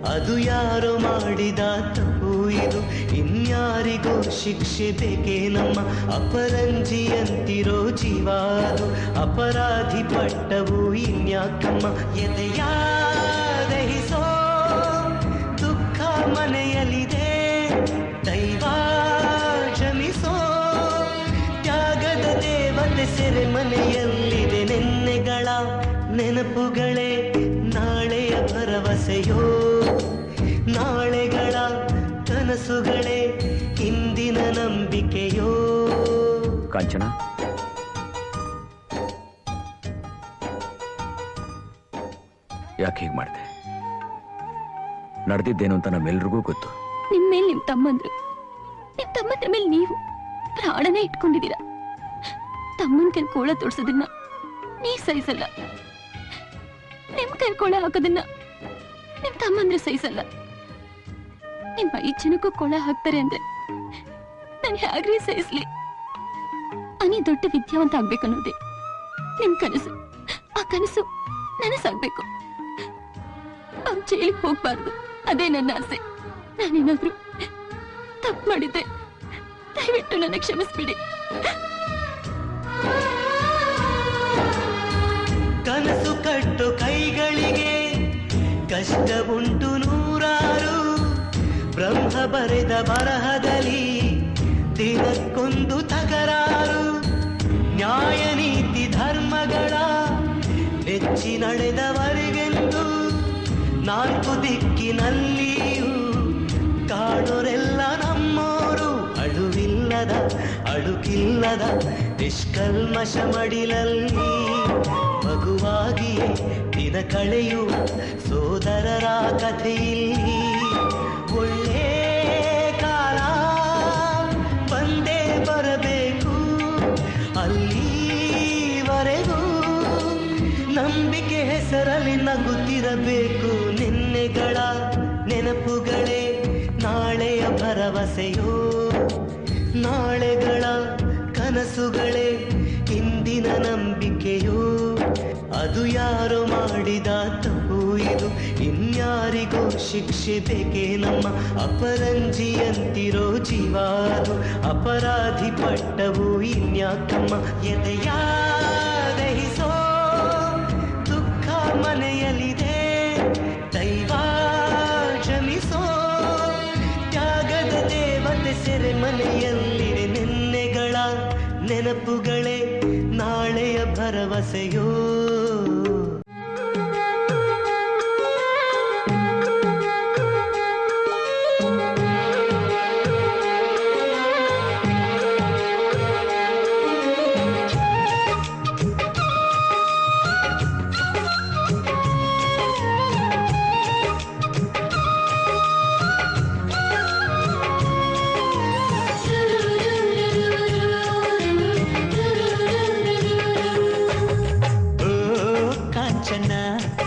ಅದು ಯಾರೋ ಮಾಡಿದ ತಪ್ಪು ಇದು, ಇನ್ಯಾರಿಗೋ ಶಿಕ್ಷೆ ಬೇಕೇ ನಮ್ಮ. ಅಪರಂಜಿಯಂತಿರೋ ಜೀವ ಅದು, ಅಪರಾಧಿ ಪಟ್ಟವು ಇನ್ಯಾಕಮ್ಮ. ಎದೆಯ ದಹಿಸೋ ದುಃಖ ಮನೆಯಲ್ಲಿದೆ, ದೈವ ಕ್ಷಮಿಸೋ ತ್ಯಾಗದ ದೇವತೆ ಸೆರೆ ಮನೆಯಲ್ಲಿದೆ. ನೆನ್ನೆಗಳ ನೆನಪುಗಳೇ ನಾಳೆಯ ಭರವಸೆಯೋ, ನಾಳೆಗಳ ಕನಸುಗಳೇ ಇಂದಿನ ನಂಬಿಕೆಯೋ. ಕಾಂಚನ, ಯಾಕೆ ಹೀಗೆ ಮಾಡಿದೆ? ನಡೆದಿದ್ದೇನು ಅಂತ ನಮ್ಮೆಲ್ರಿಗೂ ಗೊತ್ತು. ನಿಮ್ ಮೇಲೆ ನಿಮ್ ತಮ್ಮಂದ್ರ ಮೇಲೆ ನೀವು ಪ್ರಾಣನೇ ಇಟ್ಕೊಂಡಿದ್ದೀರಾ. ತಮ್ಮನ್ ಕೈ ಕೋಳ ತೋರ್ಸೋದನ್ನ ನೀ ಸಹಿಸಲ್ಲ, ನಿಮ್ ಕೈ ಕೋಳ ಹಾಕೋದನ್ನ ನಿಮ್ ತಮ್ಮಂದ್ರೆ ಸಹಿಸಲ್ಲ. ನಿಮ್ 5 ಜನಕ್ಕೂ ಕೋಳ ಹಾಕ್ತಾರೆ ಅಂದ್ರೆ ನಾನು ಹೇಗ್ರಿ ಸಹಿಸ್ಲಿ? ಅನಿ ದೊಡ್ಡ ವಿದ್ಯಾವಂತ ಆಗ್ಬೇಕನ್ನೋದೇ ನಿಮ್ ಕನಸು. ಆ ಕನಸು ನನಸಾಗ್ಬೇಕು. ಅವ್ನು ಜೈಲಿಗೆ ಹೋಗ್ಬಾರ್ದು, ಅದೇ ನನ್ನ ಆಸೆ. ನಾನೇನಾದ್ರೂ ತಪ್ಪು ಮಾಡಿದ್ದೆ ದಯವಿಟ್ಟು ನನ್ನ ಕ್ಷಮಿಸ್ಬಿಡಿ. ಕನಸು ಕಟ್ಟು ಕೈಗಳಿಗೆ ಕಷ್ಟ ಉಂಟು ನೂರಾರು, ಬ್ರಹ್ಮ ಬರೆದ ಬರಹದಲ್ಲಿ ದಿನಕ್ಕೊಂದು ತಕರಾರು. ನ್ಯಾಯ ನೀತಿ ಧರ್ಮಗಳ ಹೆಚ್ಚಿ ನಡೆದವರಿಗೆಂದು 4 ದಿಕ್ಕಿನಲ್ಲಿಯೂ ಕಾಡೋರೆಲ್ಲ ನಮ್ಮೋರು. ಅಳುವಿಲ್ಲದ ಅಳುಕಿಲ್ಲದ ನಿಷ್ಕಲ್ಮಶ ಮಡಿಲಲ್ಲಿ ಮಗುವಾಗಿಯೇ ದಿನ ಕಳೆಯುವ ಸೋದರರ ಕಥೆಯಲ್ಲಿ. ಒಳ್ಳೆ ಕಾಲ ಬಂದೇ ಬರಬೇಕು, ಅಲ್ಲಿವರೆಗೂ ನಂಬಿಕೆ ಹೆಸರಲ್ಲಿ ನಗುತ್ತಿರಬೇಕು. ನಿನ್ನೆಗಳ ನೆನಪುಗಳೇ ನಾಳೆಯ ಭರವಸೆಯೋ, ನಾಳೆಗಳ ಕನಸುಗಳೇ ಇಂದಿನ ನಂಬಿಕೆಯೋ. ಅದು ಯಾರೋ ಮಾಡಿದ ತಪ್ಪು ಇದು, ಇನ್ಯಾರಿಗೋ ಶಿಕ್ಷೆ ಬೇಕೇ ನಮ್ಮ. ಅಪರಂಜಿಯಂತಿರೋ ಜೀವ ಅದು, ಅಪರಾಧಿ ಪಟ್ಟವು ಇನ್ಯಾಕಮ್ಮ. ಎದೆಯ ದಹಿಸೋ ದುಃಖ ಮನೆಯಲ್ಲಿದೆ, ದೈವ ಕ್ಷಮಿಸೋ ತ್ಯಾಗದ ದೇವತೆ ಸೆರೆ ಮನೆಯಲ್ಲಿದೆ. ನೆನ್ನೆಗಳ ನೆನಪುಗಳೇ ನಾಳೆಯ ಭರವಸೆಯೋ.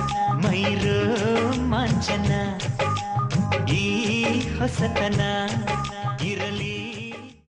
ಮೈರೋ ಮಾಂಚನ ಈ ಹೊಸತನ